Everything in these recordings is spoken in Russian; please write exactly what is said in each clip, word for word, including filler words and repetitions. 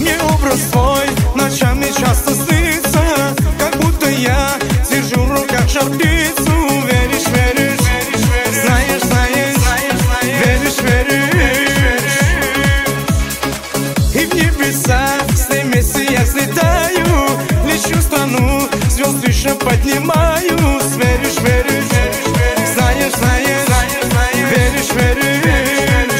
Мне образ твой ночами часто снится, как будто я держу в руках шар-птицу. Веришь, веришь, знаешь, знаешь, веришь, веришь. И в небеса с ней вместе я взлетаю, лечу в страну, звезд выше поднимаюсь. Веришь, веришь, знаешь, знаешь, веришь, веришь.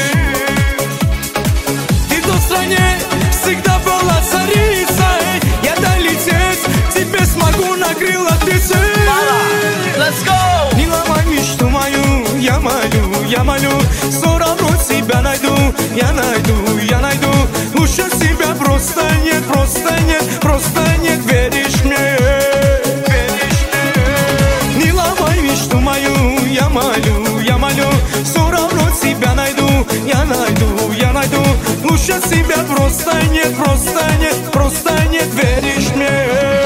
Ты тут в стране всегда была царицей, я долететь тебе смогу на крылах птицы. Let's go! Не ломай мечту мою, я молю, я молю, все равно тебя найду, я найду, я найду. Лучше тебя просто нет, просто нет, просто нет. Веришь мне, веришь мне. Не ломай мечту мою, я молю, я молю, все равно тебя найду, я найду, я найду. Лучше тебя просто нет, просто нет, просто нет. Веришь мне.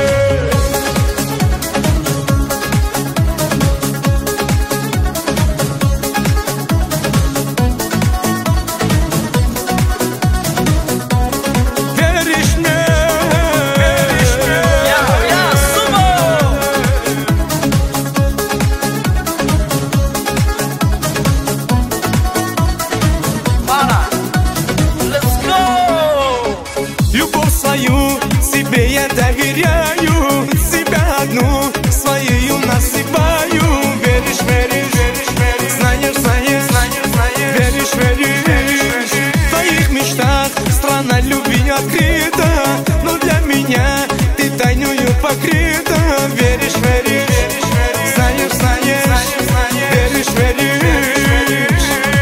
Тебе я доверяю, себя одну своею насыпаю. Веришь, веришь, знаешь, знаешь, веришь, веришь. В твоих мечтах страна любви открыта, но для меня ты тайною покрыта. Веришь, веришь, знаешь, знаешь, веришь, веришь.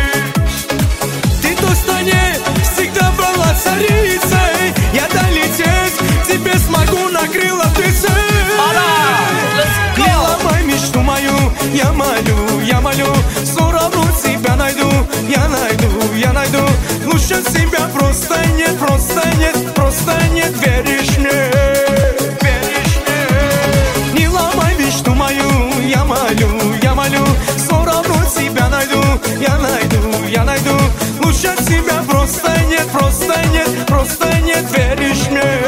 Ты тут в стране всегда была царицей, я долететь тебе смогу на крылах птицы. Не ломай мечту мою, я молю, я молю, все равно тебя найду, я найду, я найду. Лучше тебя просто нет, просто нет, просто нет. Веришь мне, веришь мне. Не ломай мечту мою, я молю, я молю, все равно тебя найду, я найду, я найду. Лучше тебя просто нет, просто нет, просто нет. Веришь мне.